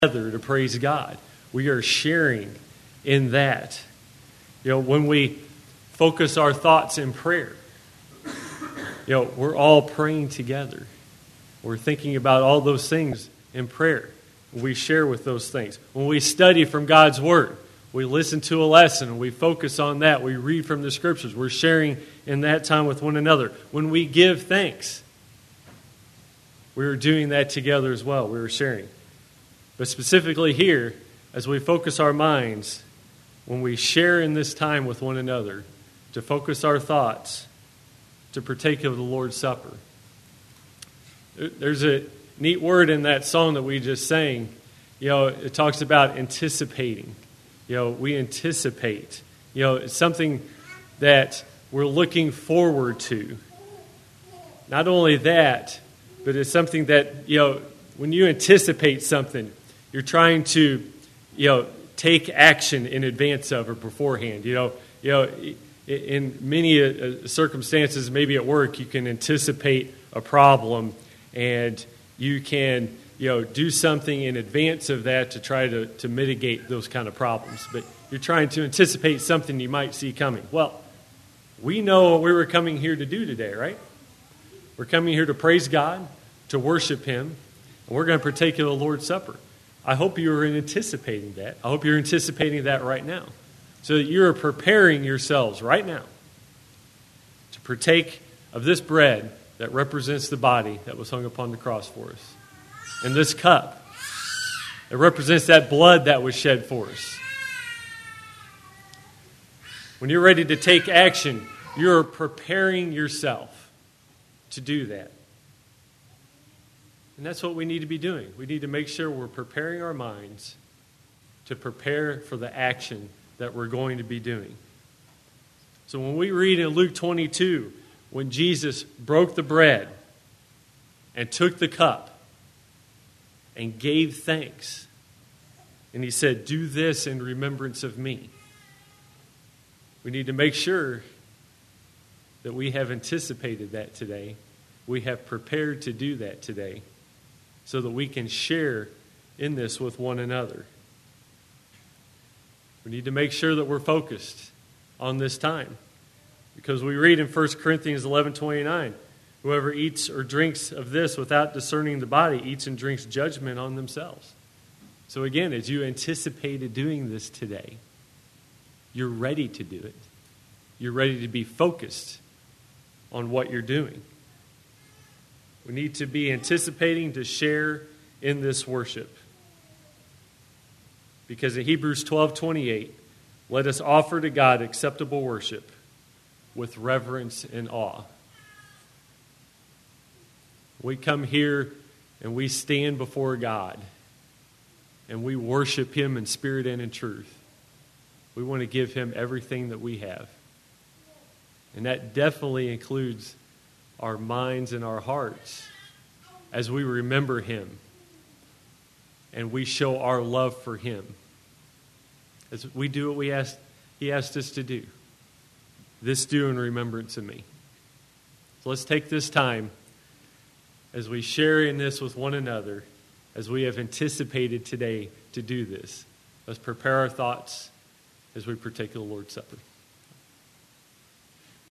together to praise God. We are sharing in that. When we focus our thoughts in prayer, we're all praying together. We're thinking about all those things in prayer. We share with those things. When we study from God's Word, we listen to a lesson and we focus on that. We read from the Scriptures. We're sharing in that time with one another. When we give thanks, we're doing that together as well. We're sharing. But specifically here, as we focus our minds, when we share in this time with one another, to focus our thoughts, to partake of the Lord's Supper. There's a neat word in that song that we just sang. It talks about anticipating. We anticipate. It's something that we're looking forward to. Not only that, but it's something that, when you anticipate something, you're trying to, take action in advance of or beforehand. In many circumstances, maybe at work, you can anticipate a problem and you can, do something in advance of that to try to mitigate those kind of problems. But you're trying to anticipate something you might see coming. Well, we know what we were coming here to do today, right? We're coming here to praise God, to worship Him, and we're going to partake of the Lord's Supper. I hope you are anticipating that. I hope you're anticipating that right now. So that you're preparing yourselves right now to partake of this bread that represents the body that was hung upon the cross for us. And this cup, it represents that blood that was shed for us. When you're ready to take action, you're preparing yourself to do that. And that's what we need to be doing. We need to make sure we're preparing our minds to prepare for the action that we're going to be doing. So when we read in Luke 22, when Jesus broke the bread and took the cup and gave thanks, and He said, "Do this in remembrance of me." We need to make sure that we have anticipated that today. We have prepared to do that today so that we can share in this with one another. We need to make sure that we're focused on this time. Because we read in 1 Corinthians 11:29, whoever eats or drinks of this without discerning the body eats and drinks judgment on themselves. So again, as you anticipated doing this today, you're ready to do it. You're ready to be focused on what you're doing. We need to be anticipating to share in this worship. Because in Hebrews 12:28, let us offer to God acceptable worship with reverence and awe. We come here and we stand before God and we worship Him in spirit and in truth. We want to give Him everything that we have. And that definitely includes our minds and our hearts as we remember Him and we show our love for Him. As we do what He asked us to do. This do in remembrance of me. So let's take this time as we share in this with one another, as we have anticipated today to do this. Let's prepare our thoughts as we partake of the Lord's Supper.